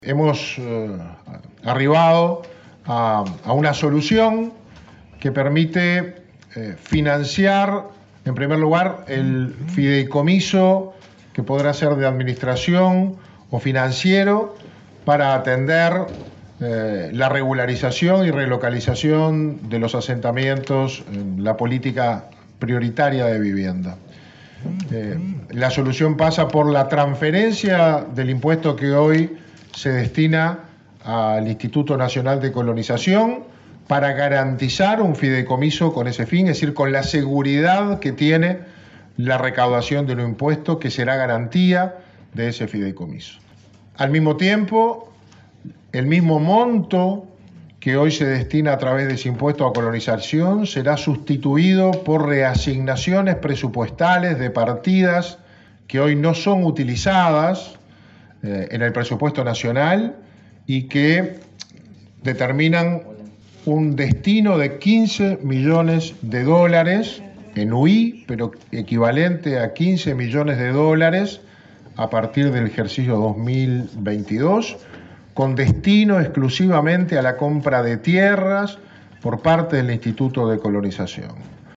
Hemos arribado a una solución que permite financiar, en primer lugar, el fideicomiso que podrá ser de administración o financiero para atender la regularización y relocalización de los asentamientos en la política prioritaria de vivienda. La solución pasa por la transferencia del impuesto que hoy se destina al Instituto Nacional de Colonización para garantizar un fideicomiso con ese fin, es decir, con la seguridad que tiene la recaudación de los impuestos, que será garantía de ese fideicomiso. Al mismo tiempo, el mismo monto que hoy se destina a través de ese impuesto a colonización será sustituido por reasignaciones presupuestales de partidas que hoy no son utilizadas en el presupuesto nacional y que determinan un destino de 15 millones de dólares en UI, pero equivalente a 15 millones de dólares a partir del ejercicio 2022, con destino exclusivamente a la compra de tierras por parte del Instituto de Colonización.